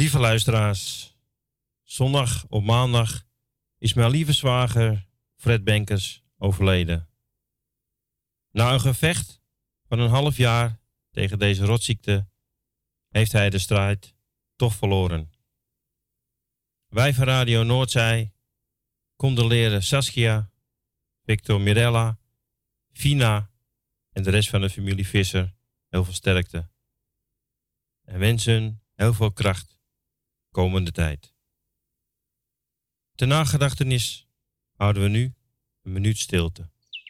Lieve luisteraars, zondag op maandag is mijn lieve zwager Fred Benkers overleden. Na een gevecht van een half jaar tegen deze rotziekte heeft hij de strijd toch verloren. Wij van Radio Noordzij condoleren Saskia, Victor Mirella, Fina en de rest van de familie Visser heel veel sterkte. En wensen heel veel kracht komende tijd. Ter nagedachtenis houden we nu een minuut stilte.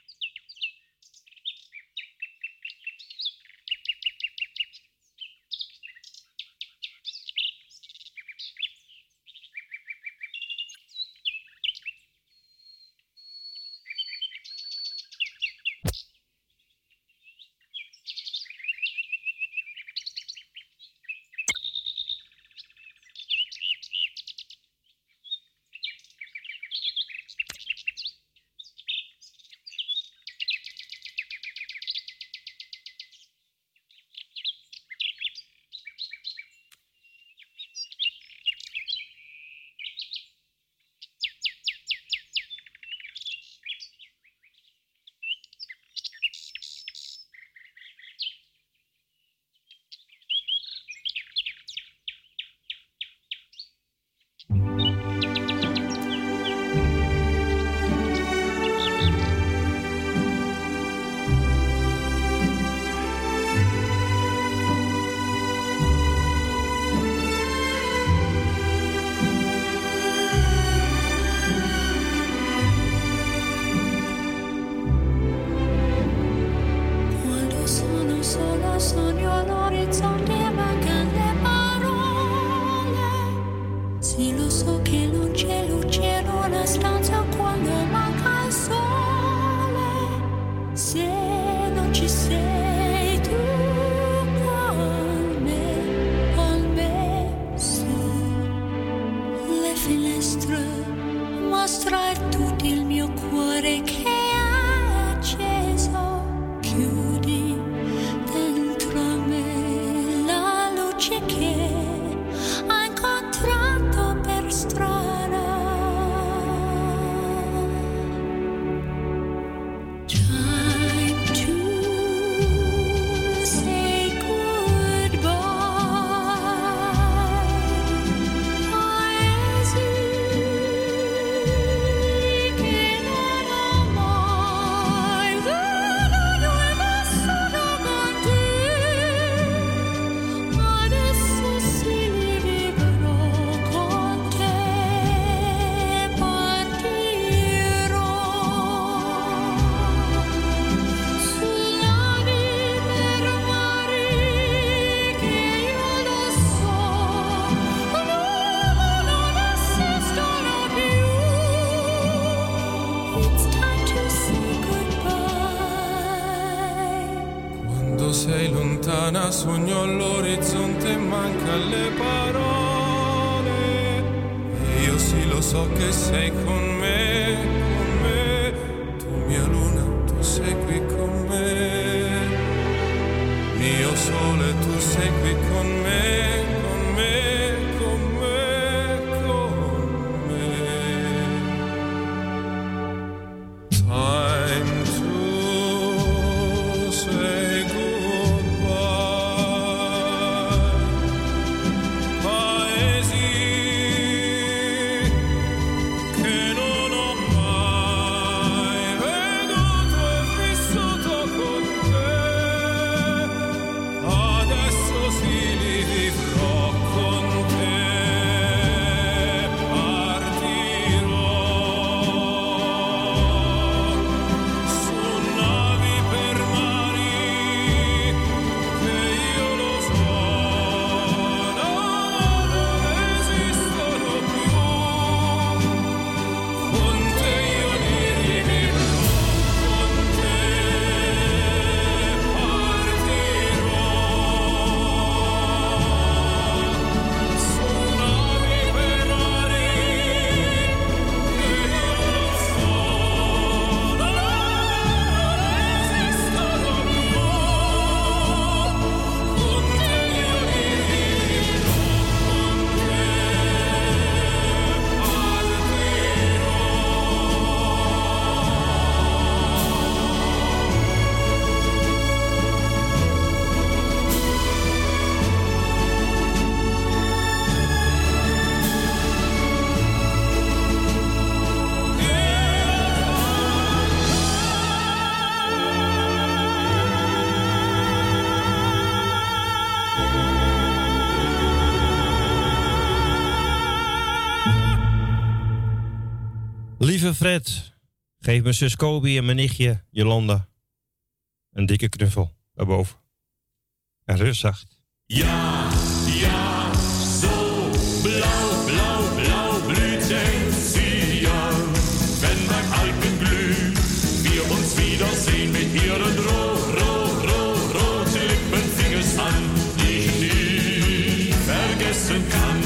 Sogno all'orizzonte, manca le parole. E io sì lo so che sei con me, con me. Tu mia luna, tu sei qui con me. Mio sole, tu sei qui con me, con me, con me, con me. Time to say goodbye. Con Lieve Fred, geef mijn zus Kobi en mijn nichtje Jolanda een dikke knuffel daarboven. En rust zacht. Ja, ja, so blau, blau, blau blüht Enzian. Wenn beim Alpenglüh wir uns wiedersehen mit ihren roten Lippen fing es an, die ich nie vergessen kann.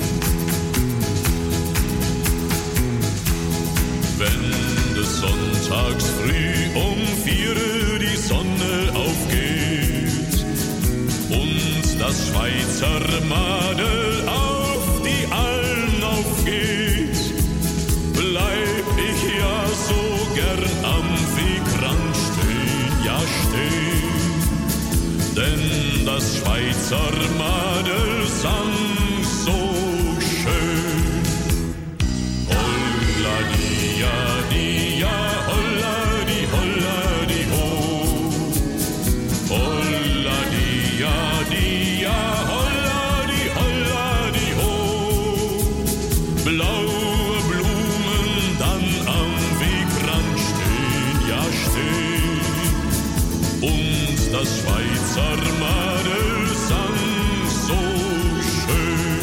Wenn des Sonntags früh 4 Uhr die Sonne aufgeht und das Schweizer Madel auf die Alm aufgeht, bleib ich ja so gern am Wegrand stehen, ja stehen, denn das Schweizer Madel sang so schön. Holla dia dia, holla di ho, holla dia dia, holla di ho. Blaue Blumen dann am Wegrand stehen, ja stehen, und das Schweizer Madel sang so schön.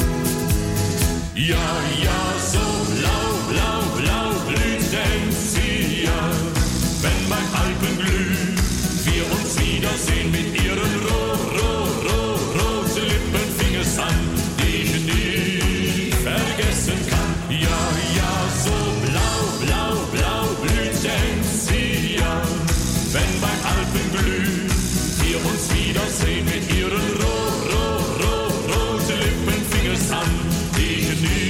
Ja, ja, so blau, blau, blau blüht Enzian. Wenn beim Alpenglüh wir uns wiedersehen mit ihren roten Lippen fing es an, die ich nie vergessen kann. Ja, ja, so blau, blau, blau blüht Enzian. Wenn beim Alpenglüh wir uns wiedersehen mit ihren roten Lippen fing es an, die ich nie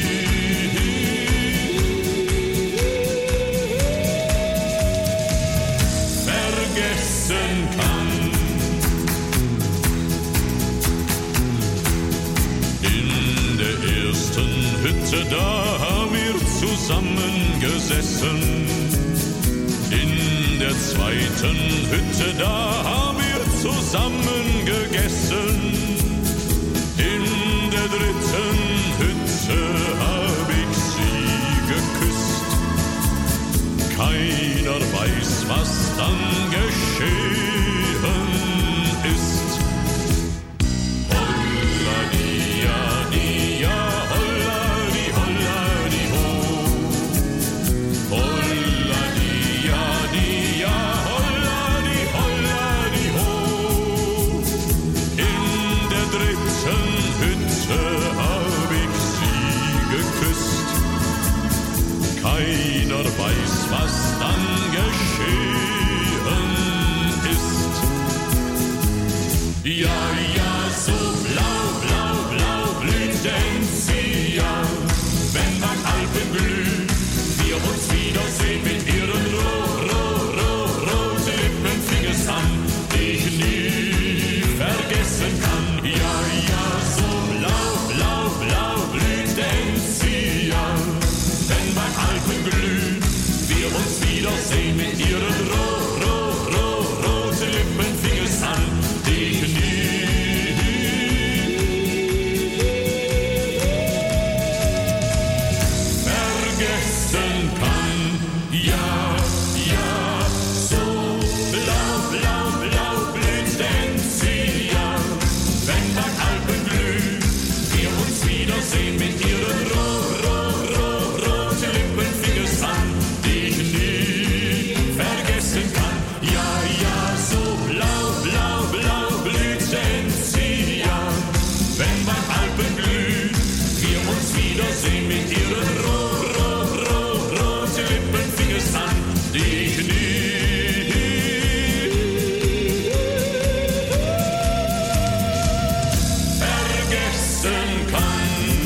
vergessen kann. In der ersten Hütte, da haben wir zusammengesessen. In der zweiten Hütte, da haben wir zusammen gegessen. In der dritten Hütte hab ich sie geküsst. Keiner weiß, was dann geschehen ist. Holla dia dia, holla di ho, holla dia dia, holla di ho. In der dritten Hütte hab ich sie geküsst. Keiner weiß, was dann geschehen ist. Ja, ja, so blau, blau, blau blüht Enzian. Wenn beim Alpenglüh wir uns wiedersehen mit ihren roten Lippen fing es an, die ich nie vergessen kann. Ja, ja, so blau, blau, blau blüht Enzian. Wenn beim Alpenglüh wir uns wiedersehen mit ihren roten Lippen fing es an, die ich nie vergessen kann. Ja, ja, so blau, blau, blau blüht Enzian. Wenn beim Alpenglüh wir uns wiedersehen mit ihren roten Lippen fing es an, die ich nie vergessen kann. Ja, ja, so blau, blau, blau blüht Enzian. Wenn beim Alpenglüh wir uns wiedersehen mit ihren roten Lippen fing es an, die ich nie vergessen kann.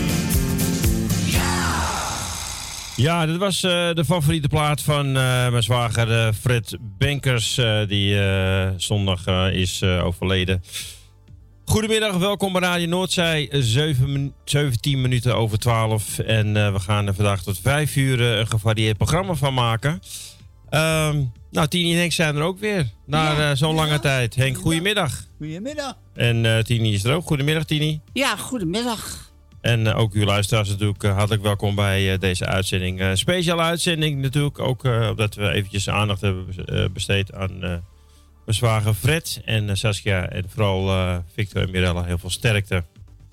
Ja, dit was de favoriete plaat van mijn zwager Fred Benkers, die zondag is overleden. Goedemiddag, welkom bij Radio Noordzij, 17 minuten over 12. En we gaan er vandaag tot 5 uur een gevarieerd programma van maken. Nou, Tini en Henk zijn er ook weer, na zo'n lange tijd. Henk, goedemiddag. Goedemiddag. En Tini is er ook. Goedemiddag, Tini. Ja, goedemiddag. En ook uw luisteraars natuurlijk hartelijk welkom bij deze uitzending. Speciale uitzending natuurlijk, ook omdat we eventjes aandacht hebben besteed aan mijn zwager Fred en Saskia. En vooral Victor en Mirella, heel veel sterkte.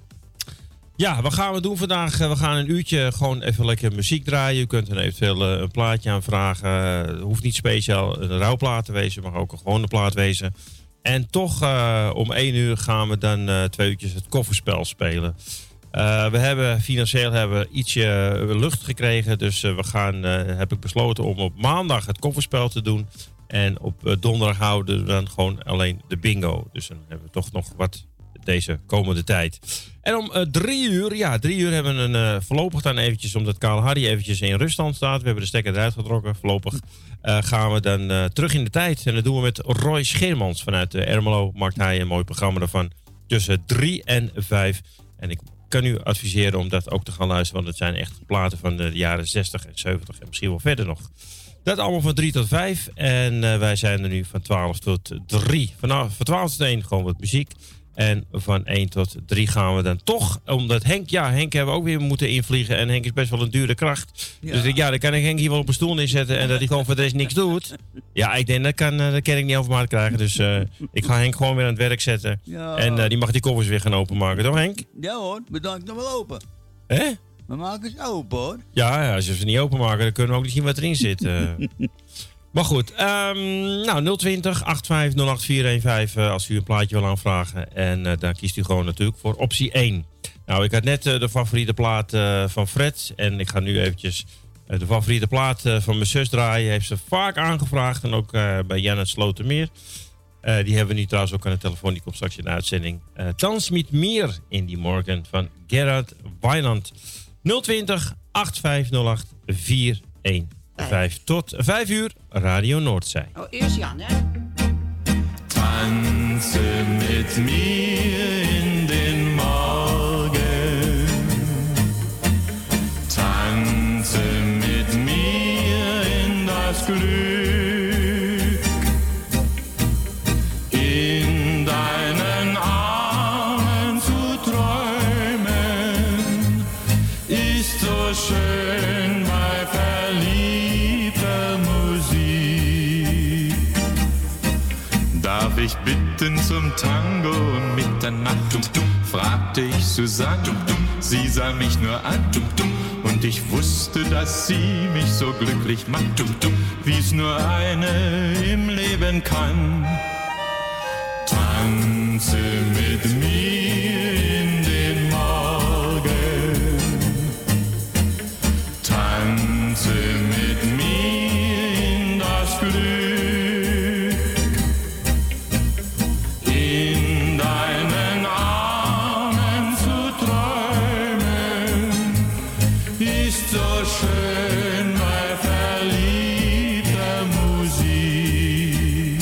Ja, wat gaan we doen vandaag? We gaan een uurtje gewoon even lekker muziek draaien. U kunt er eventueel een plaatje aanvragen. Het hoeft niet speciaal een rouwplaat te wezen, mag ook een gewone plaat wezen. En toch om 1 uur gaan we dan 2 uurtjes het kofferspel spelen. We hebben financieel ietsje lucht gekregen. Dus heb ik besloten om op maandag het kofferspel te doen. En op donderdag houden we dan gewoon alleen de bingo. Dus dan hebben we toch nog wat deze komende tijd. En om 3 uur, ja, 3 uur hebben we een voorlopig dan eventjes, omdat Karl Harry eventjes in ruststand staat. We hebben de stekker eruit getrokken. Voorlopig gaan we dan terug in de tijd. En dat doen we met Roy Scheermans vanuit Ermelo. Maakt hij een mooi programma ervan tussen 3 en 5. En ik kan u adviseren om dat ook te gaan luisteren, want het zijn echt platen van de jaren 60 en 70 en misschien wel verder nog. Dat allemaal van 3 tot 5. En wij zijn er nu van 12 tot 3. Van 12 tot 1 gewoon wat muziek. En van 1 tot 3 gaan we dan toch, omdat Henk hebben we ook weer moeten invliegen. En Henk is best wel een dure kracht. Ja. Dus dan kan ik Henk hier wel op een stoel neerzetten en dat hij gewoon voor de rest niks doet. Ja, ik denk, dat kan ik niet over maat krijgen. Dus ik ga Henk gewoon weer aan het werk zetten. Ja. En die mag die koffers weer gaan openmaken, toch Henk? Ja hoor, bedankt nog wel open. Hè? We maken ze open hoor. Ja, als we ze niet openmaken, dan kunnen we ook niet zien wat erin zit. Maar goed, 020 85 08 415 als u een plaatje wil aanvragen. En dan kiest u gewoon natuurlijk voor optie 1. Nou, ik had net de favoriete plaat van Fred. En ik ga nu eventjes de favoriete plaat van mijn zus draaien. Heeft ze vaak aangevraagd. En ook bij Jan uit Slotermeer. Die hebben we nu trouwens ook aan de telefoon. Die komt straks in de uitzending. Dans met meer in die morgen van Gerard Weiland. 020 8508 415. 5 tot 5 uur, Radio Noordzee. Oh, eerst Jan, hè? Tanze mit mir in den Morgen. Tanze mit mir in das Glück. In deinen Armen zu träumen ist so schön bei verliebter Musik. Darf ich bitten zum Tango um Mitternacht? Fragte ich Susanne, sie sah mich nur an. Und ich wusste, dass sie mich so glücklich macht, wie es nur eine im Leben kann. Tanze mit mir in den Morgen. Tanze mit mir in das Glück. In deinen Armen zu träumen ist so schön bei verliebter Musik.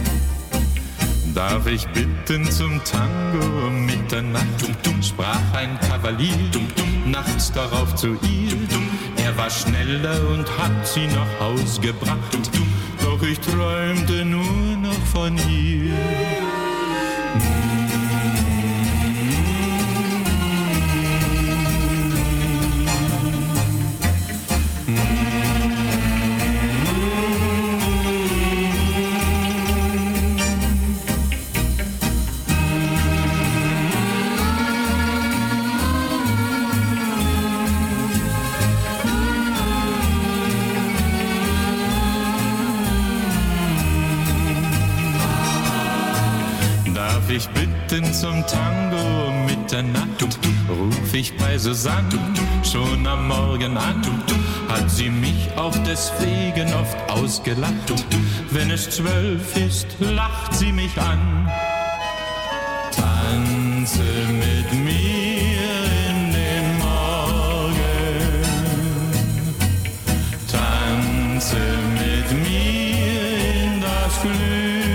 Darf ich bitten zum Tango um Mitternacht? Sprach ein Kavalier nachts darauf zu ihr. Er war schneller und hat sie nach Haus gebracht. Doch ich träumte nur noch von ihr. Darf ich bitten zum Tango um Mitternacht? Ruf ich bei Susanne schon am Morgen an. Hat sie mich auch deswegen oft ausgelacht. Wenn es 12 ist, lacht sie mich an. Tanze mit mir in den Morgen. Tanze mit mir in das Glück.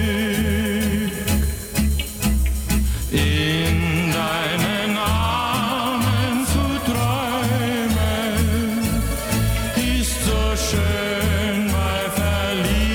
In deinen Armen zu träumen ist so schön bei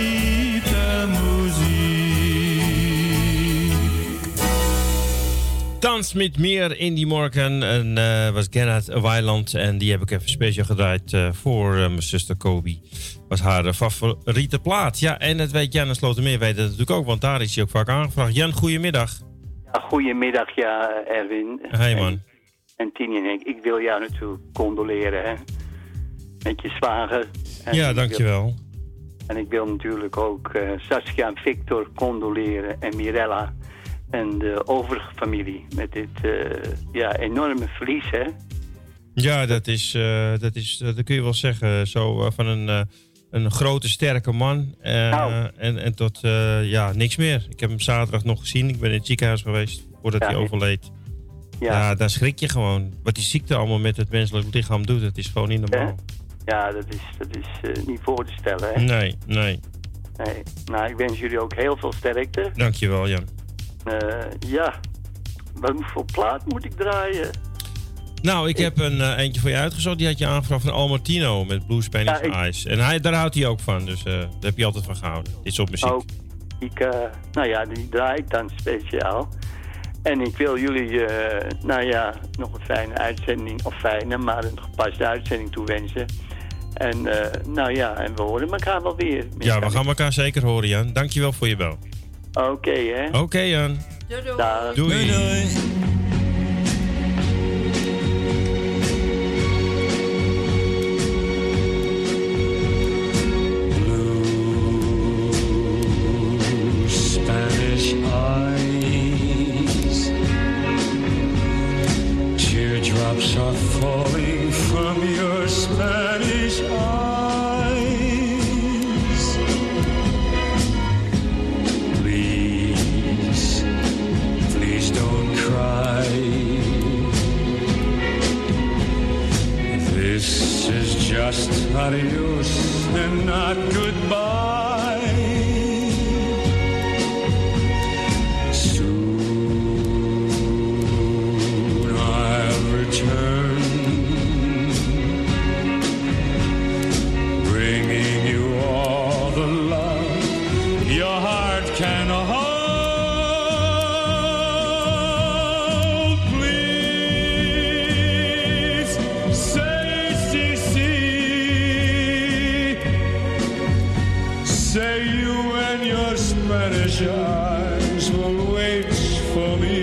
verliebter Musik. Dans met meer in die morgen. En was Gerard Weiland. En die heb ik even speciaal gedraaid voor mijn zuster Kobi. Was haar favoriete plaat. Ja, en het weet Jan en Slotermeer weet het natuurlijk ook. Want daar is hij ook vaak aangevraagd. Jan, goedemiddag. Ja, goedemiddag, ja, Erwin. Hey man. En Tini en ik wil jou natuurlijk condoleren, hè. Met je zwager. Ja, dankjewel. En ik wil natuurlijk ook Saskia en Victor condoleren en Mirella. En de overige familie met dit enorme verlies, hè? Ja, dat kun je wel zeggen. Zo van een grote, sterke man. En tot niks meer. Ik heb hem zaterdag nog gezien. Ik ben in het ziekenhuis geweest voordat hij overleed. Ja, daar schrik je gewoon. Wat die ziekte allemaal met het menselijk lichaam doet, dat is gewoon niet normaal. Ja, dat is niet voor te stellen, hè? Nee. Nou, ik wens jullie ook heel veel sterkte. Dankjewel, Jan. Wat voor plaat moet ik draaien? Nou, ik heb eentje voor je uitgezocht. Die had je aangevraagd van Al Martino met Blue Spanish Eyes. En daar houdt hij ook van, dus daar heb je altijd van gehouden. Dit is op muziek. Die draai ik dan speciaal. En ik wil jullie, nog een fijne uitzending, maar een gepaste uitzending toewensen. En en we horen elkaar wel weer. Ja, we gaan elkaar zeker horen, Jan. Dankjewel voor je bel. Oké, hè. Oké, Jan. Doei. Doei. Spanish eyes, teardrops are falling from your Spanish eyes. Please don't cry. This is just adios and not goodbye. Return, bringing you all the love your heart can hold. Please say si, say you and your Spanish eyes will wait for me.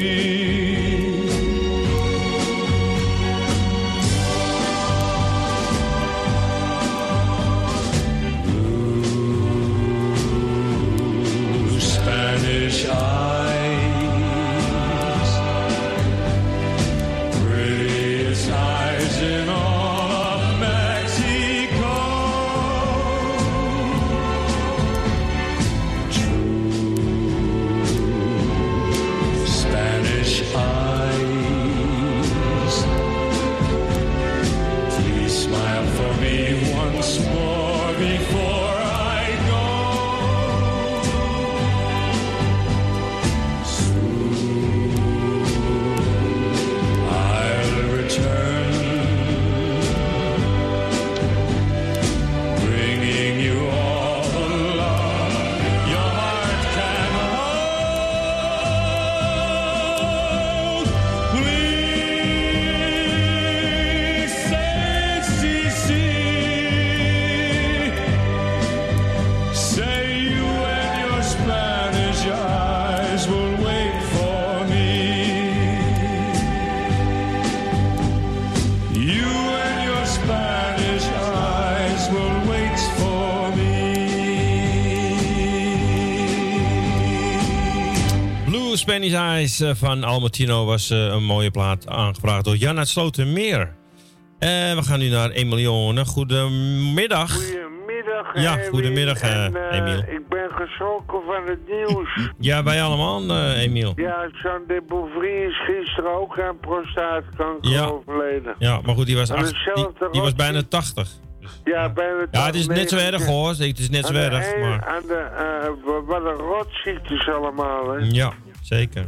Spanish Eyes van Al Martino was een mooie plaat aangevraagd door Jan uit Slotermeer. We gaan nu naar Emilione. Goedemiddag. Goedemiddag, ja, goedemiddag, Emiel. Ik ben geschrokken van het nieuws. Ja, wij allemaal, Emiel. Ja, Jean de Bouvry is gisteren ook aan prostaatkanker overleden. Ja, maar goed, die was bijna 80. Ja, bijna 80. Ja, het is net zo erg hoor. Het is net zo erg. Maar... Wat een rotziektes allemaal, hè? Ja, zeker.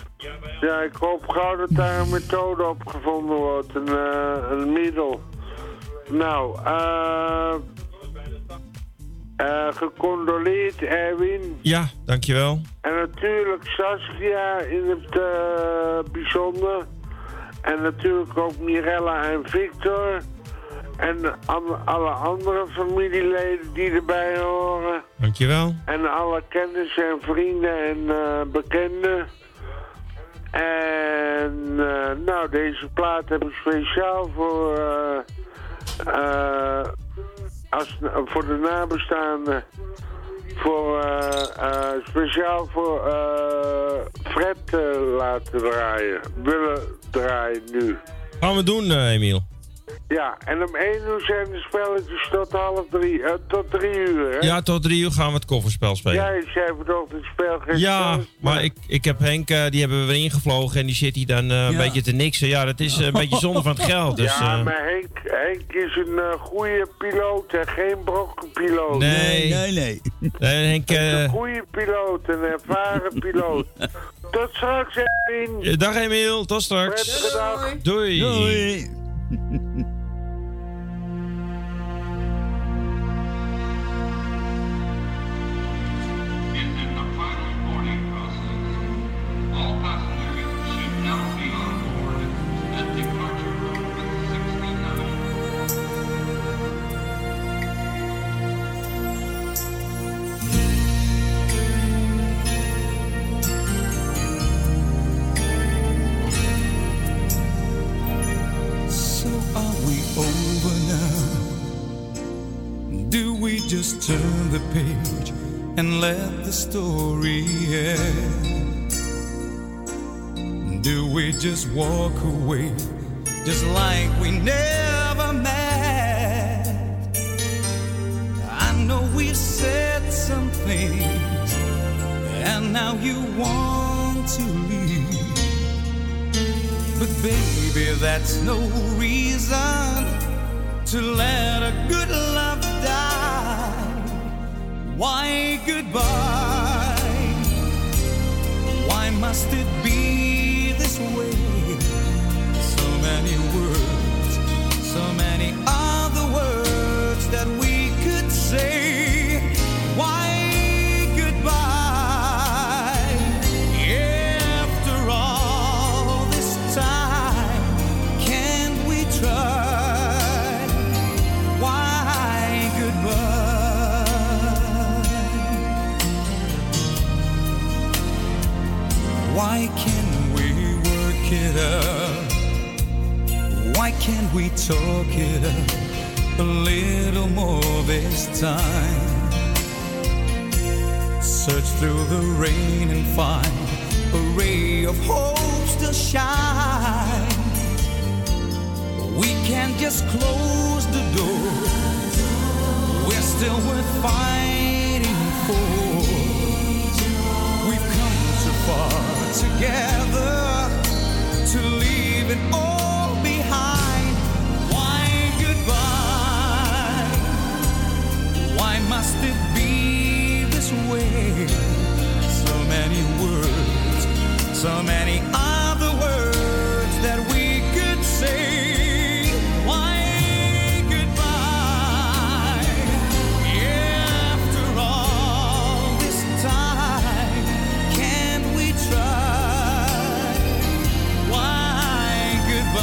Ja, ik hoop gauw dat daar een methode op gevonden wordt. Een middel. Nou, Gecondoleerd, Erwin. Ja, dankjewel. En natuurlijk Saskia in het bijzonder. En natuurlijk ook Mirella en Victor. En alle andere familieleden die erbij horen. Dankjewel. En alle kennissen en vrienden en bekenden. En nou, deze plaat heb ik speciaal voor de nabestaanden. Speciaal voor Fred laten draaien. Willen draaien nu. Gaan we doen, Emiel. Ja, en om 1 uur zijn de spelletjes tot 3 uur, hè? Ja, tot 3 uur gaan we het kofferspel spelen. Ja, ik zei vanochtend het spel geen ja, maar ik heb Henk, die hebben we weer ingevlogen en die zit hier dan een beetje te niksen. Ja, dat is een beetje zonde van het geld. Dus, ja, maar Henk is een goede piloot en geen brokkenpiloot. Nee, Henk... een goede piloot, een ervaren piloot. Tot straks, Erwin. Dag Emiel, tot straks. Prettige dag. Doei. Doei. Just turn the page and let the story end. Do we just walk away just like we never met? I know we've said some things and now you want to leave, but baby, that's no reason to let a good love die. Why goodbye? Why must it be this way? So many words, so many other words that we could say. Why goodbye? After all this time, can't we try? Why goodbye? Why can't we work it out? Why can't we talk it out a little more this time? Search through the rain and find a ray of hope still shine. We can't just close the door. We're still worth fighting for. We've come too far together to leave it all behind. Why goodbye? Why must it be this way? So many words, so many other words that we could say. Why goodbye? After all this time, can't we try? Why goodbye?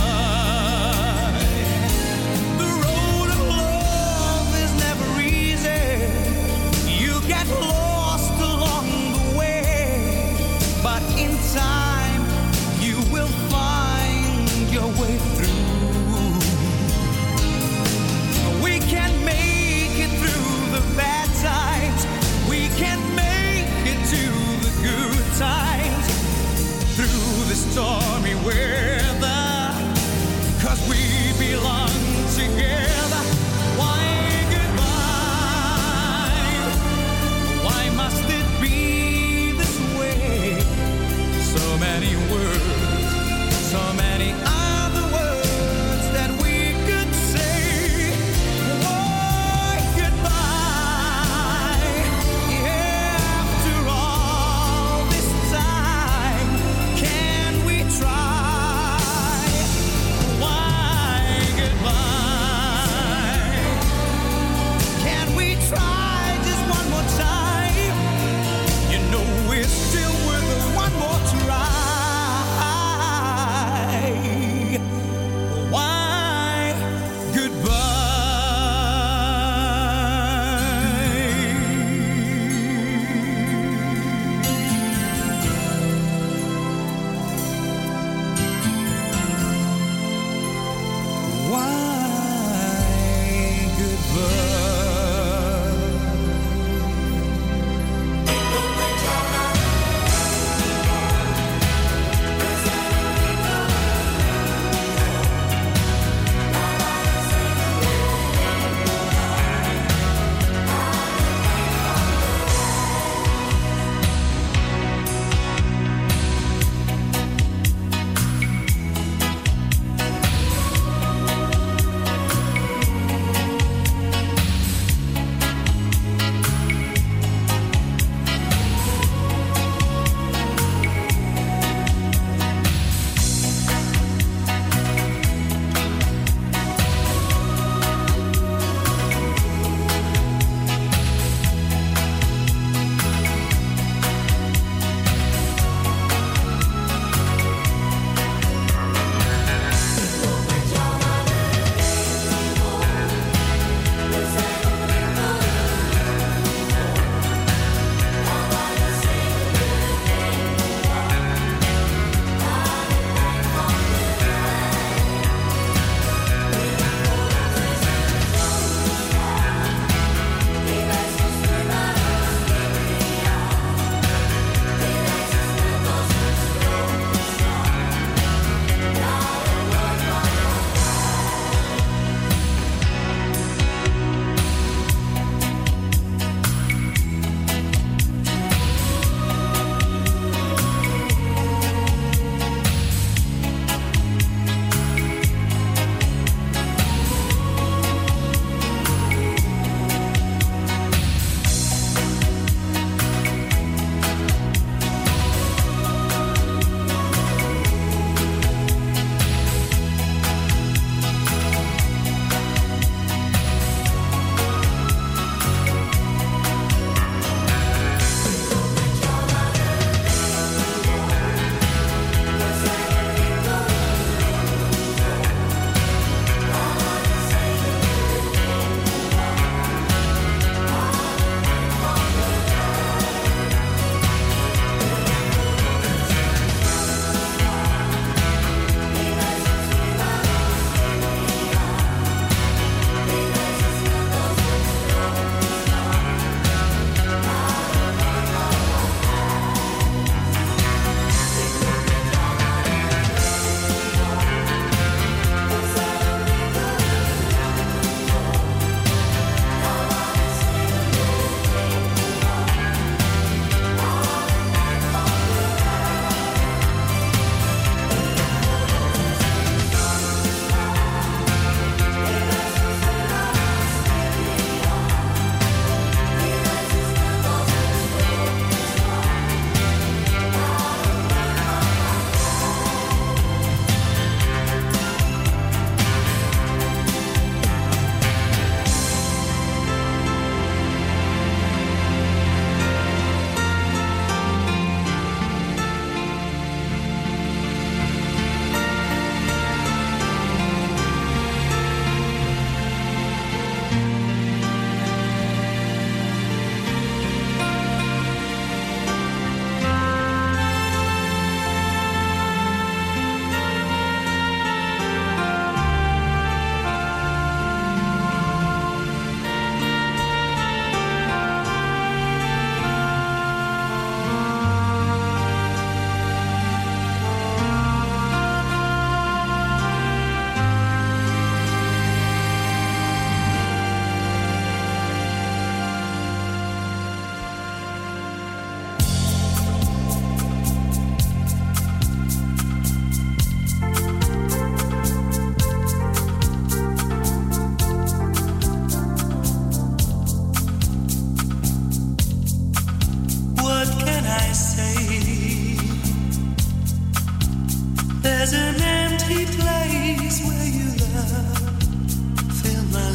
an empty place where you love filled my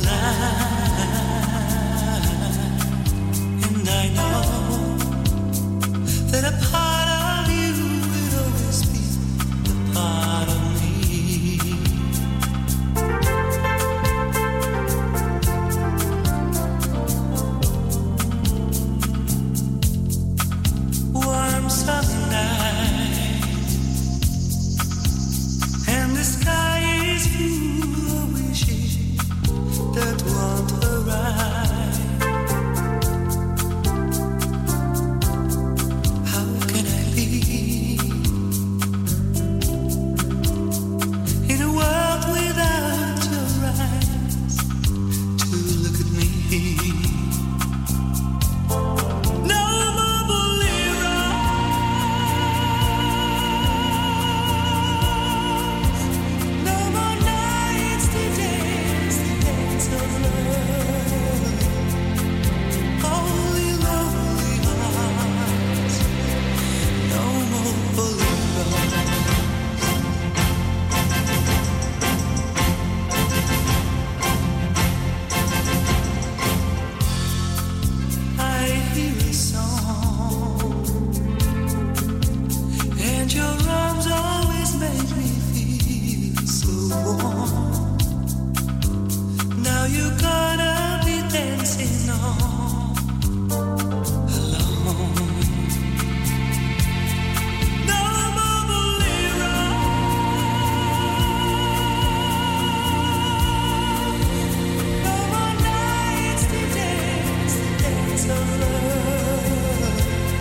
life, and I know that a part of you will always be a part of me. Warm summer night, and the sky is full of wishes that won't arrive. How can I live in a world without your eyes to look at me? No more boleros, no more nights to dance the dance of love. Only lonely hearts, no more boleros. I hear a song, and your arms always make me feel so warm. Now you're gonna be dancing all alone. No more boleros, no more nights to dance the dance of love.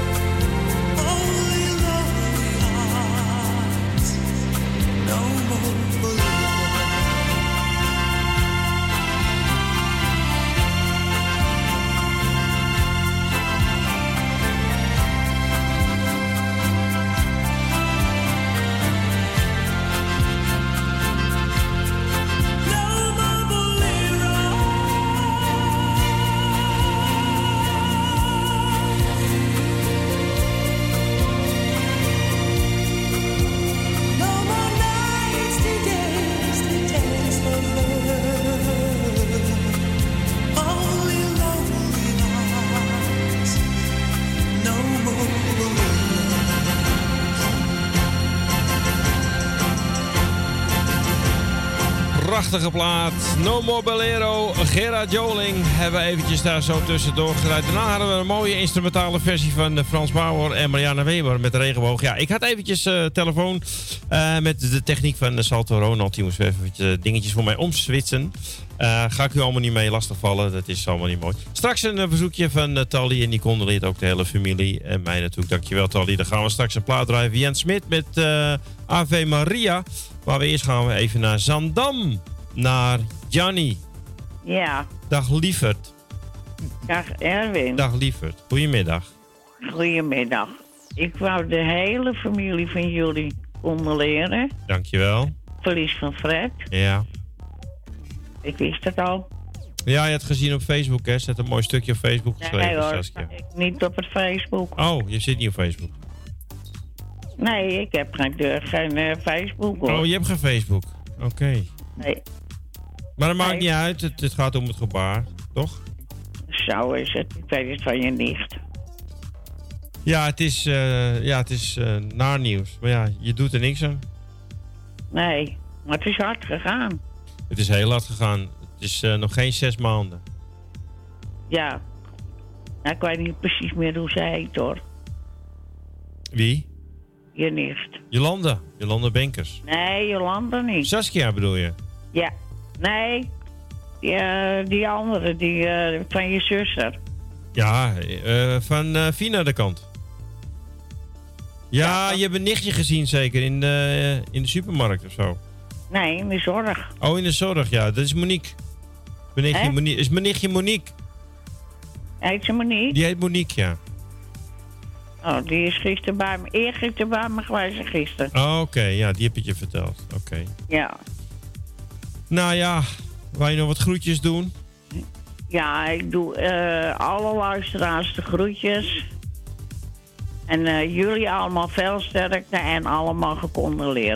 Only lonely hearts, no more boleros. No more boleros. No more nights to dance the dance of love. Only lonely hearts, no more Prachtige plaat. No More Bolero. Gerard Joling hebben we eventjes daar zo tussendoor gedraaid. Daarna hadden we een mooie instrumentale versie van Frans Bauer en Marianne Weber met de regenboog. Ja, ik had eventjes telefoon met de techniek van Salto Ronald. Die moest even dingetjes voor mij omswitsen. Ga ik u allemaal niet mee lastigvallen. Dat is allemaal niet mooi. Straks een verzoekje van Tally. En die condoleert ook de hele familie. En mij natuurlijk. Dankjewel Tally. Dan gaan we straks een plaat draaien. Jens Smit met Ave Maria. Maar eerst gaan we even naar Zandam. Naar Jannie. Ja, Dag lieverd. dag Erwin. Dag lieverd. Goedemiddag. Goedemiddag. Ik wou de hele familie van jullie condoleren. Dankjewel. Verlies van Fred. Ja. Ik wist het al. Ja, je hebt gezien op Facebook, hè? Zet een mooi stukje op Facebook geschreven, Nee hoor, Saskia. ik niet op het Facebook. Oh, je zit niet op Facebook. Nee, ik heb geen Facebook hoor. Oh, je hebt geen Facebook. Oké. Nee, Maar dat maakt Nee. niet uit. Het gaat om het gebaar, toch? zo is het. Ik weet het van je nicht. Ja, het is naar nieuws. Maar ja, je doet er niks aan. Nee, maar het is hard gegaan. Het is heel hard gegaan. Het is nog geen 6 maanden. Ja. Nou, ik weet niet precies meer hoe ze heet hoor. Wie? Je nicht. Jolanda. Jolanda Benkers. Nee, Jolanda niet. Saskia bedoel je? Ja. Nee. Die andere, die van je zuster. Ja, van Fina de kant. Ja, je hebt een nichtje gezien zeker in de supermarkt of zo. Nee, in de zorg. Oh, in de zorg, ja. Dat is Monique. Is mijn nichtje Monique. Heet ze Monique? Die heet Monique, ja. Oh, die is gisteren bij me. Eergisteren bij me geweest gisteren. Oh, oké. Ja, die heb ik je verteld. Oké. Ja. Nou ja, wou je nog wat groetjes doen? Ja, ik doe alle luisteraars de groetjes. En jullie allemaal veel sterkte en allemaal gecondoleerd.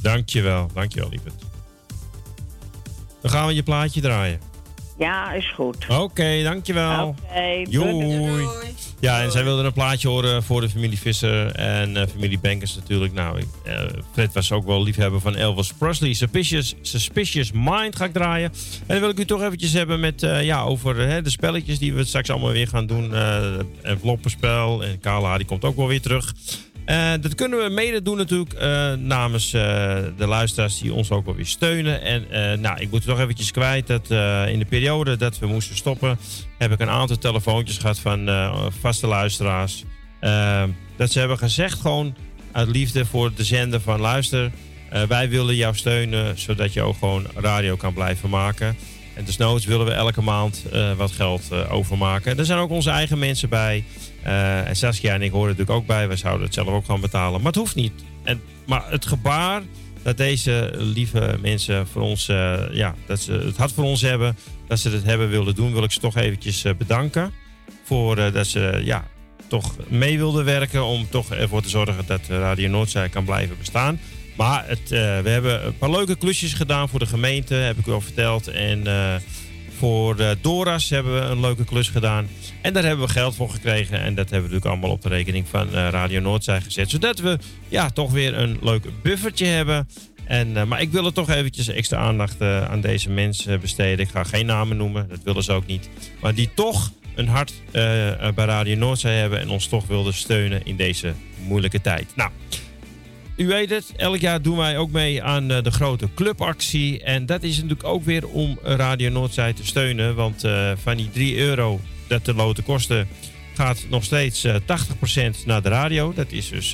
Dankjewel, lieverd. Dan gaan we je plaatje draaien. Ja, is goed. Oké, dankjewel. Oké, doei. Ja, en zij wilden een plaatje horen voor de familie Visser en familie Bankers natuurlijk. Nou, Fred was ook wel liefhebber van Elvis Presley. Suspicious Mind ga ik draaien. En dan wil ik u toch eventjes hebben met, over de spelletjes die we straks allemaal weer gaan doen. Enveloppenspel en Kala, die komt ook wel weer terug. Dat kunnen we mede doen natuurlijk namens de luisteraars die ons ook wel weer steunen. En ik moet het toch eventjes kwijt dat in de periode dat we moesten stoppen, heb ik een aantal telefoontjes gehad van vaste luisteraars. Dat ze hebben gezegd gewoon uit liefde voor de zender van luister, wij willen jou steunen zodat je ook gewoon radio kan blijven maken. En desnoods willen we elke maand wat geld overmaken. Er zijn ook onze eigen mensen bij. En Saskia en ik horen er natuurlijk ook bij. Wij zouden het zelf ook gaan betalen. Maar het hoeft niet. Maar het gebaar dat deze lieve mensen voor ons, dat ze het hart voor ons hebben, dat ze het hebben willen doen, wil ik ze toch eventjes bedanken. Voor dat ze toch mee wilden werken om toch ervoor te zorgen dat Radio Noordzij kan blijven bestaan. Maar we hebben een paar leuke klusjes gedaan voor de gemeente, heb ik u al verteld. En voor Doras hebben we een leuke klus gedaan. En daar hebben we geld voor gekregen. En dat hebben we natuurlijk allemaal op de rekening van Radio Noordzij gezet. Zodat we toch weer een leuk buffertje hebben. Maar ik wil er toch eventjes extra aandacht aan deze mensen besteden. Ik ga geen namen noemen, dat willen ze ook niet. Maar die toch een hart bij Radio Noordzij hebben en ons toch wilden steunen in deze moeilijke tijd. Nou, u weet het, elk jaar doen wij ook mee aan de grote clubactie. En dat is natuurlijk ook weer om Radio Noordzij te steunen. Want van die €3 dat de loten kosten, gaat nog steeds 80% naar de radio. Dat is dus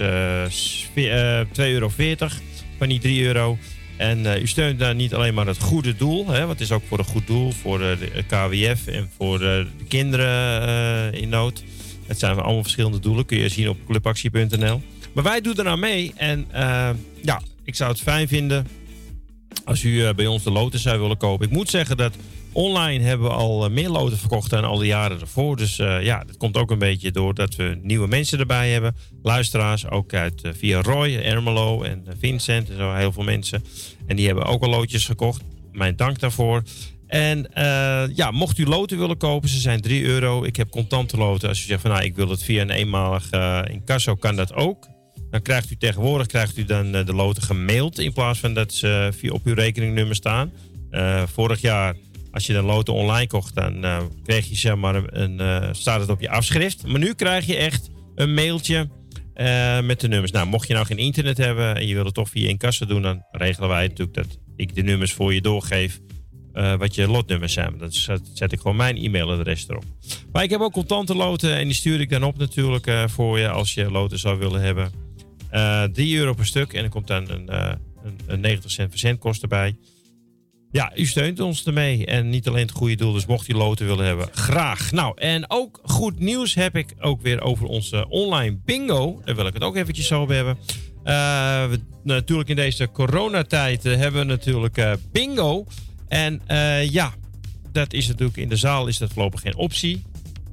€2,40 van die €3. En u steunt daar niet alleen maar het goede doel. Hè, want het is ook voor een goed doel. Voor de KWF en voor de kinderen in nood. Het zijn allemaal verschillende doelen. Kun je zien op clubactie.nl. Maar wij doen eraan mee. En ik zou het fijn vinden als u bij ons de loten zou willen kopen. Ik moet zeggen dat online hebben we al meer loten verkocht dan al de jaren ervoor. Dus dat komt ook een beetje doordat we nieuwe mensen erbij hebben. Luisteraars, ook via Roy, Ermelo en Vincent en zo, heel veel mensen. En die hebben ook al loodjes gekocht. Mijn dank daarvoor. En mocht u loten willen kopen, ze zijn €3. Ik heb contante loten. Als u zegt van ik wil het via een eenmalig incasso, kan dat ook. Dan krijgt u tegenwoordig de loten gemaild in plaats van dat ze op uw rekeningnummer staan. Vorig jaar, als je de loten online kocht, dan kreeg je staat het op je afschrift. Maar nu krijg je echt een mailtje met de nummers. Nou, mocht je nou geen internet hebben en je wil het toch via incasso doen, dan regelen wij natuurlijk dat ik de nummers voor je doorgeef. Wat je lotnummers zijn. Dan zet ik gewoon mijn e-mailadres erop. Maar ik heb ook contante loten en die stuur ik dan op natuurlijk voor je als je loten zou willen hebben. €3 per stuk en er komt dan een 90 cent verzendkosten bij. Ja, u steunt ons ermee en niet alleen het goede doel, dus mocht u loten willen hebben, graag. Nou, en ook goed nieuws heb ik ook weer over onze online bingo. Daar wil ik het ook eventjes zo over hebben. Natuurlijk in deze coronatijd hebben we natuurlijk bingo. En dat is natuurlijk in de zaal is dat voorlopig geen optie.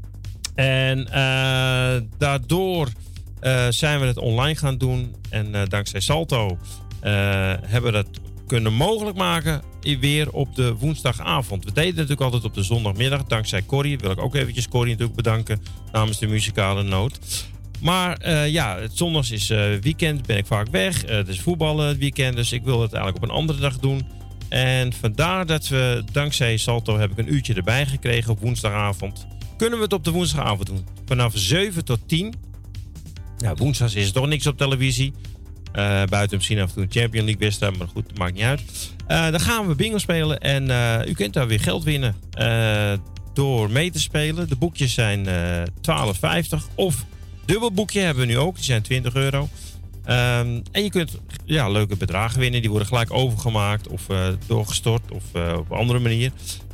En daardoor zijn we het online gaan doen. En dankzij Salto hebben we dat kunnen mogelijk maken weer op de woensdagavond. We deden het natuurlijk altijd op de zondagmiddag. Dankzij Corrie wil ik ook eventjes Corrie natuurlijk bedanken namens de muzikale noot. Maar het zondags is weekend, ben ik vaak weg. Het is voetballen het weekend, dus ik wil het eigenlijk op een andere dag doen. En vandaar dat we, dankzij Salto, heb ik een uurtje erbij gekregen op woensdagavond. Kunnen we het op de woensdagavond doen. Vanaf 7 tot 10. Ja, woensdags is er toch niks op televisie. Buiten misschien af en toe een Champions League wedstrijd, maar goed, dat maakt niet uit. Dan gaan we bingo spelen en u kunt daar weer geld winnen door mee te spelen. De boekjes zijn €12,50 of dubbelboekje hebben we nu ook, die zijn €20. En je kunt leuke bedragen winnen. Die worden gelijk overgemaakt of doorgestort of op een andere manier.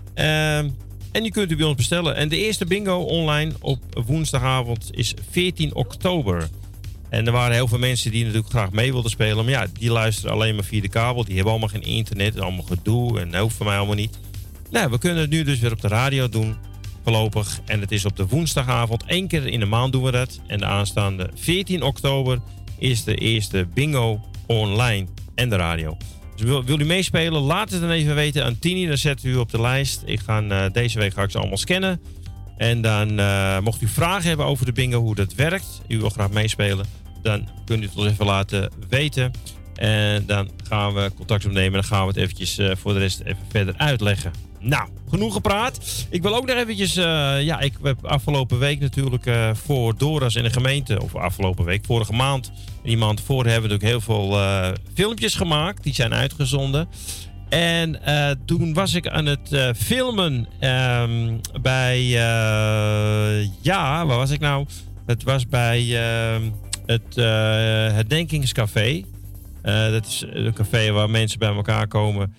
En die kunt u bij ons bestellen. En de eerste bingo online op woensdagavond is 14 oktober. En er waren heel veel mensen die natuurlijk graag mee wilden spelen. Maar die luisteren alleen maar via de kabel. Die hebben allemaal geen internet. Allemaal gedoe. En dat hoeft voor mij allemaal niet. Nou, we kunnen het nu dus weer op de radio doen. Voorlopig. En het is op de woensdagavond. 1 keer in de maand doen we dat. En de aanstaande 14 oktober is de eerste bingo online en de radio. Dus wil u meespelen? Laat het dan even weten aan Tini. Dan zetten u op de lijst. Deze week ga ik ze allemaal scannen. En dan mocht u vragen hebben over de bingo, hoe dat werkt. U wil graag meespelen. Dan kunt u het ons even laten weten. En dan gaan we contact opnemen. En dan gaan we het eventjes voor de rest even verder uitleggen. Nou, genoeg gepraat. Ik wil ook nog eventjes... ik heb afgelopen week natuurlijk voor Doras en de gemeente... of afgelopen week, vorige maand... en die maand voor hebben we natuurlijk heel veel filmpjes gemaakt. Die zijn uitgezonden. En toen was ik aan het filmen bij... waar was ik nou? Het was bij het Herdenkingscafé. Dat is een café waar mensen bij elkaar komen...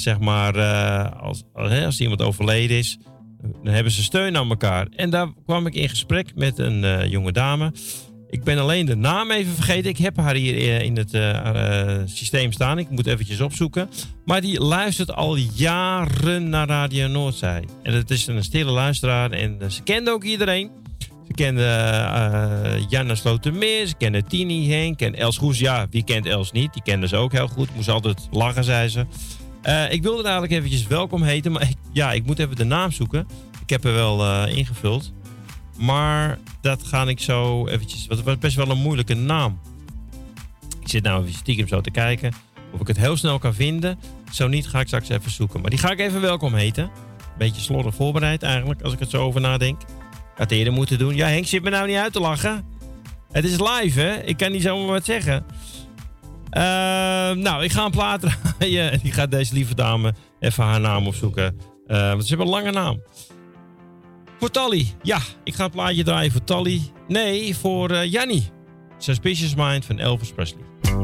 als iemand overleden is, dan hebben ze steun aan elkaar. En daar kwam ik in gesprek met een jonge dame. Ik ben alleen de naam even vergeten. Ik heb haar hier in het systeem staan. Ik moet eventjes opzoeken. Maar die luistert al jaren naar Radio Noordzij. En het is een stille luisteraar. En ze kende ook iedereen. Ze kende Janna Slotermeer. Ze kende Tini, Henk en Els Goes. Ja, wie kent Els niet? Die kende ze ook heel goed. Moest altijd lachen, zei ze. Ik wilde er eigenlijk eventjes welkom heten. Maar ik moet even de naam zoeken. Ik heb er wel ingevuld. Maar dat ga ik zo eventjes... Het was best wel een moeilijke naam. Ik zit nou even stiekem zo te kijken of ik het heel snel kan vinden. Zo niet, ga ik straks even zoeken. Maar die ga ik even welkom heten. Beetje slordig voorbereid eigenlijk, als ik het zo over nadenk. Had eerder moeten doen. Ja, Henk zit me nou niet uit te lachen. Het is live, hè? Ik kan niet zomaar wat zeggen. Ik ga een plaat draaien. En die gaat deze lieve dame even haar naam opzoeken. Want ze hebben een lange naam. Voor Tally. Ja, ik ga een plaatje draaien voor Tally. Nee, voor Jannie. Suspicious Mind van Elvis Presley.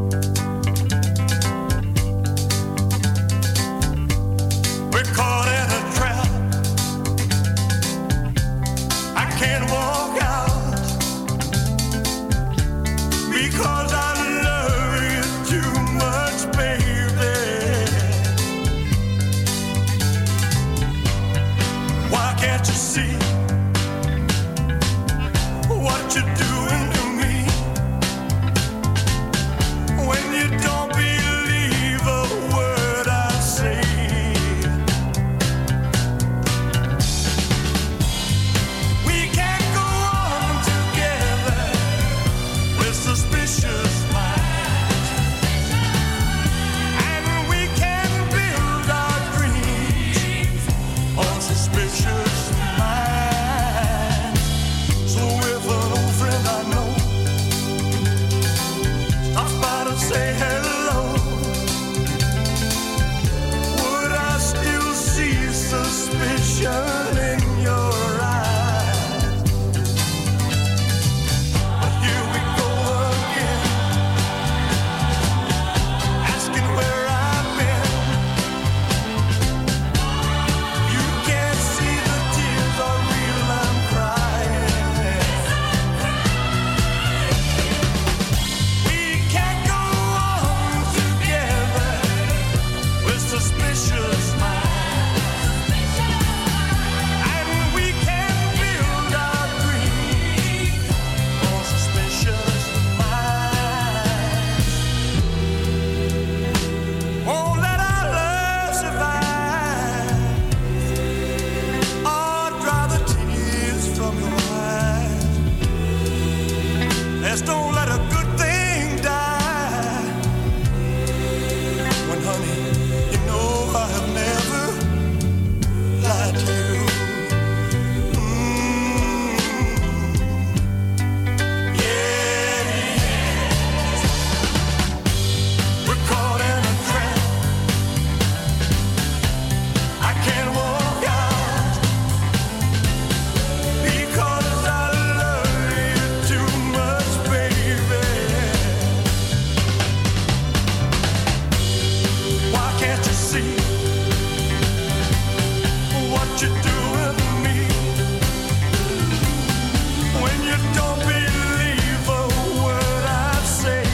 We're caught in a trap. I can't walk out because I love you too much, baby. Why can't you see what you're doing to me when you don't believe a word I say? We can't go on together with suspicious minds, and we can build our dreams on suspicious minds. So if an old friend I know stops by to say hello, would I still see suspicion in your eyes? But here we go again, asking where I've been. You can't see the tears are real, I'm crying. We can't go on together with suspicious minds, and we can build our dreams on suspicious minds. Won't let our love survive, or dry the tears from your eyes. Let's don't let a good thing die. When, honey, you know I have never lied to you. We're caught in a trap. I can't walk out because I love you too much, baby. Why can't you see what you're doing to me when you don't believe a word I say?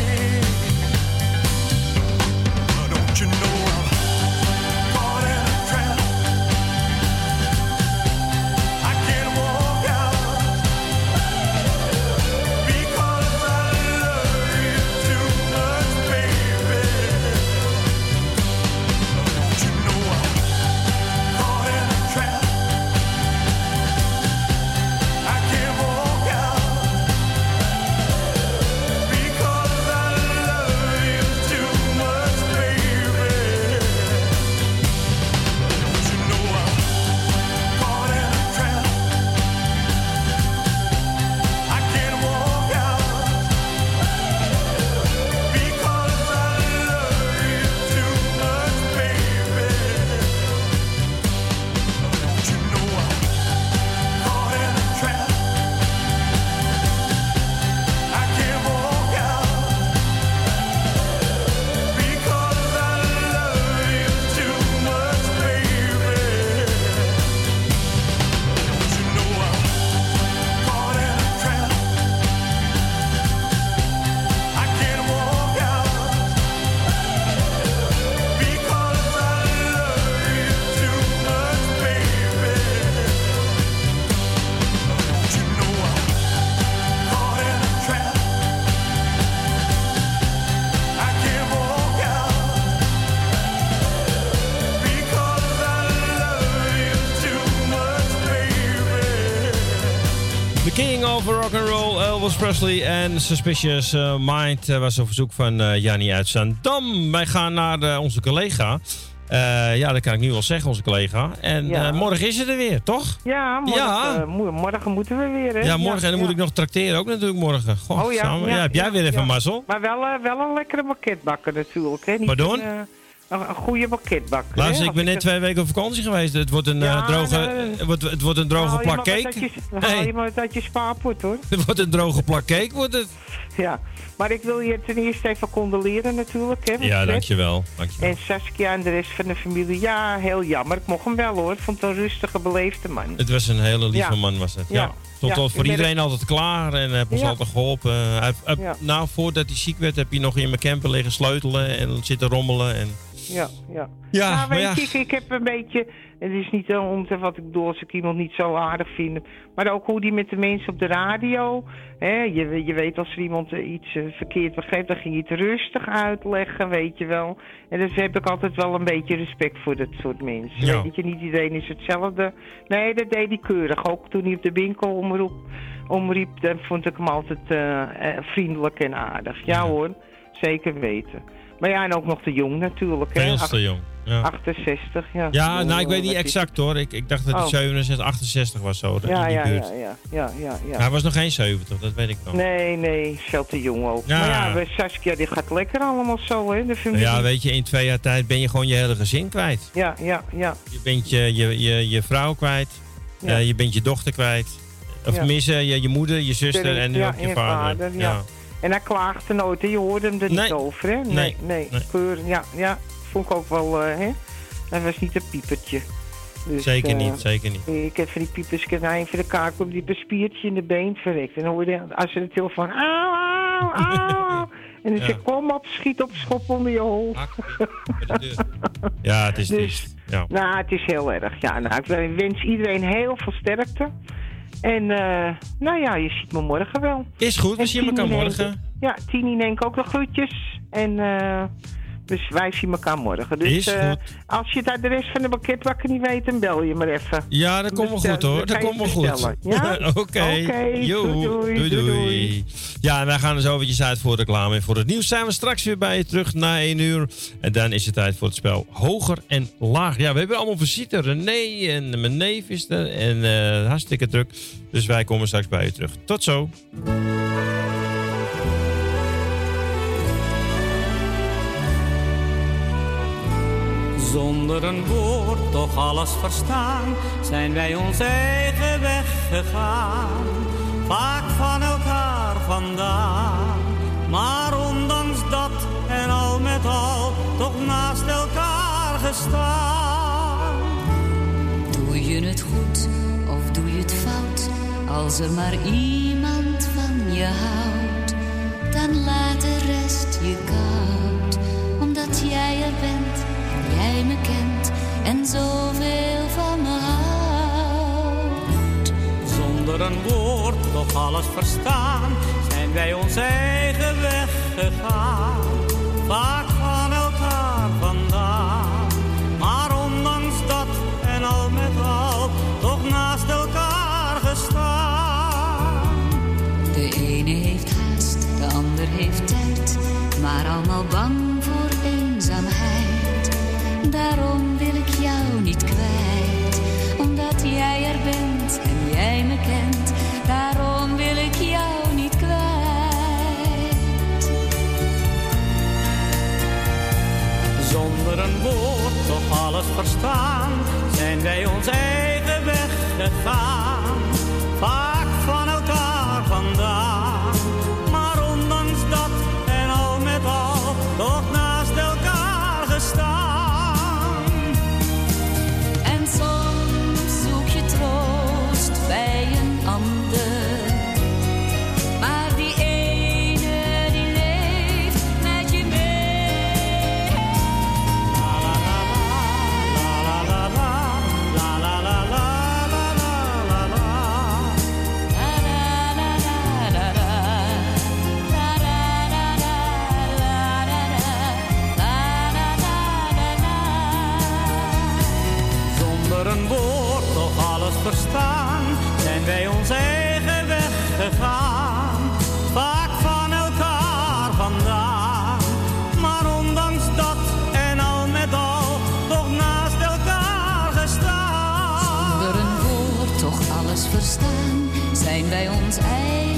Don't you know I'm caught in a trap? I can't walk out because I love you too much, baby. King of Rock'n'Roll, Elvis Presley en Suspicious Mind was op verzoek van Jannie uit Zandam. Wij gaan naar onze collega. Ja, dat kan ik nu wel zeggen, onze collega. En morgen is het er weer, toch? Ja, morgen moeten we weer. Hè? Ja, morgen. En dan moet ik nog trakteren ook natuurlijk morgen. Goh, oh ja. Heb jij weer even mazzel? Maar wel een lekkere bakketbakker natuurlijk. Hè? Niet Pardon? Een goede bakketbakker. Luister, ik ben net 2 weken op vakantie geweest. Het wordt een droge plak cake. Haal je maar uit je spaarpot, hoor. Het wordt een droge plak cake, wordt het. Ja, maar ik wil je ten eerste even condoleren natuurlijk. Hè, ja, dankjewel. En Saskia en de rest van de familie. Ja, heel jammer. Ik mocht hem wel, hoor. Ik vond het een rustige, beleefde man. Het was een hele lieve man, was het. Ja. Stond voor iedereen altijd klaar en heeft ons altijd geholpen. Nou, voordat hij ziek werd, heb je nog in mijn camper liggen sleutelen en zitten rommelen. En... Ja, weet je, ik heb een beetje... Het is niet wat ik bedoel als ik iemand niet zo aardig vind. Maar ook hoe die met de mensen op de radio... Hè, je weet als er iemand iets verkeerd begrijpt... dan ging je het rustig uitleggen, weet je wel. En dus heb ik altijd wel een beetje respect voor dat soort mensen. Ja. Weet je, niet iedereen is hetzelfde. Nee, dat deed hij keurig. Ook toen hij op de winkel omriep... dan vond ik hem altijd vriendelijk en aardig. Ja hoor, zeker weten. Maar ja, en ook nog te jong natuurlijk. Veel te jong. Ja. 68, ja. Ja, nou, ik weet niet exact hoor. Ik dacht dat hij 67, 68 was zo. Ja. Hij was nog geen 70, dat weet ik nog. Nee, veel te jong ook. Ja. Maar ja, Saskia, die gaat lekker allemaal zo, hè. De familie. Ja, weet je, in 2 jaar tijd ben je gewoon je hele gezin kwijt. Ja. Je bent je vrouw kwijt. Ja. Je bent je dochter kwijt. Of tenminste, je moeder, je zuster en nu ook je vader. Ja. En hij klaagde nooit, hè. Je hoorde hem er niet over, hè. Nee. Keurig, ja. Vond ik ook wel, hè. Hij was niet een piepertje. Dus, zeker niet. Ik heb van die piepers, ik heb nou een van de kaak op die spiertje in de been verrekt. En dan hoorde je, als ze de telefoon, auw. En dan zei ik, kom op, schiet op, schop onder je hol. Ja, het is triest. Ja. Nou, het is heel erg. Ja, nou, ik wens iedereen heel veel sterkte. En, nou ja, je ziet me morgen wel. Is goed, we zien elkaar morgen. Ja, Tini neemt ook nog groetjes. En, dus wij zien elkaar morgen. Dus is goed. Als je het adres van de bakketbakker niet weet, dan bel je maar even. Ja, dat komt wel goed hoor. Dat komt wel goed. Ja? Oké. Doei. Ja, en wij gaan er zo eventjes uit voor de reclame. En voor het nieuws zijn we straks weer bij je terug na 1 uur. En dan is het tijd voor het spel Hoger en Laag. Ja, we hebben allemaal visite. René en mijn neef is er. En hartstikke druk. Dus wij komen straks bij je terug. Tot zo. Zonder een woord, toch alles verstaan, zijn wij ons eigen weg gegaan. Vaak van elkaar vandaan, maar ondanks dat en al met al, toch naast elkaar gestaan. Doe je het goed of doe je het fout, als er maar iemand van je houdt, dan laat de rest je koud, omdat jij er bent. Jij me kent en zoveel van me houdt. Zonder een woord, toch alles verstaan, zijn wij ons eigen weg gegaan. Vaak van elkaar vandaan, maar ondanks dat en al met al, toch naast elkaar gestaan. De ene heeft haast, de ander heeft tijd, maar allemaal bang voor eenzaamheid. Daarom wil ik jou niet kwijt, omdat jij er bent en jij me kent. Daarom wil ik jou niet kwijt. Zonder een woord, toch alles verstaan, zijn wij ons eigen weg gegaan. Vaak van elkaar vandaan, maar ondanks dat en al met al, toch naast elkaar gestaan. Bij een ander, maar die ene die leeft met je mee. La la la la la la la la la la Zonder een woord, toch alles verstaan, zijn wij ons eigen weg weggegaan, vaak van elkaar vandaan. Maar ondanks dat en al met al, toch naast elkaar gestaan. Zonder een woord toch alles verstaan, zijn wij ons eigen